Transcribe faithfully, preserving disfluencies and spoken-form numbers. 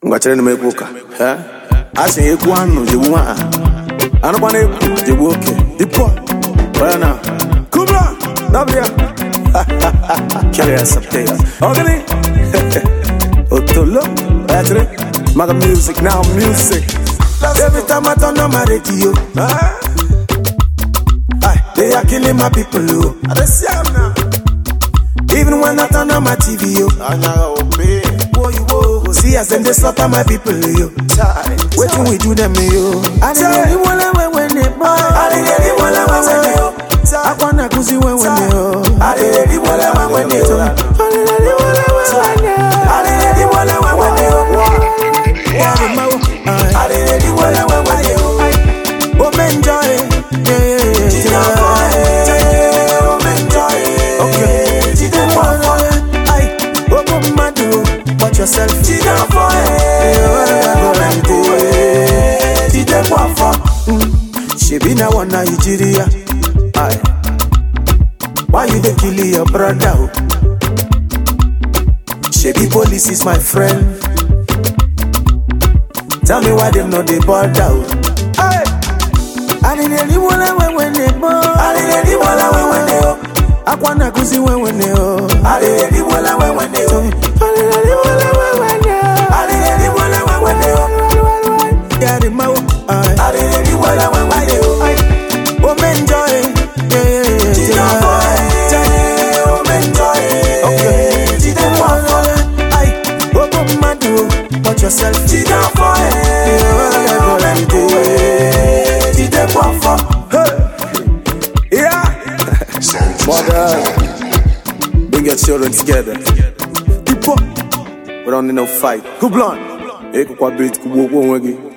Ngwachere na ekuka. Eh? Ashe eku anu jebu a. Anu kwa na eku jebu okay. Dipo. Baya na. Kubra. Dabia. Carry us up there. Ogani. Otolo. Atre. Maga music now music. Every time I turn on my radio, huh? Aye, they are killing my people, oh. I don't see them now. Even when I turn on my T V, yo, I know obey. Whoa, whoa, see us and they slaughter my people, yo. Wait till we do them, yo. I didn't really wanna when they buy. I didn't really wanna when they yo. I wanna go see when when they yo. I didn't really wanna when they yo. I didn't really wanna when they yo. I didn't really wanna when they yo. I didn't really wanna when they yo. Oh, men enjoy, yeah, yeah, yeah. Oh, men enjoy, okay. Watch yourself. She be na one Nigeria. Aye. Why you dey kill your brother? She be police is my friend. Tell me why them not dey bother? Aye. I didn't really wanna when when they born. I didn't really wanna when when they oh. I wanna go see when when they oh. I didn't really wanna when when they oh. Watch yourself. Yeah. Mother, bring your children together. We don't need no fight. Who blonde? Eko kwa beat kubo kwa wengi.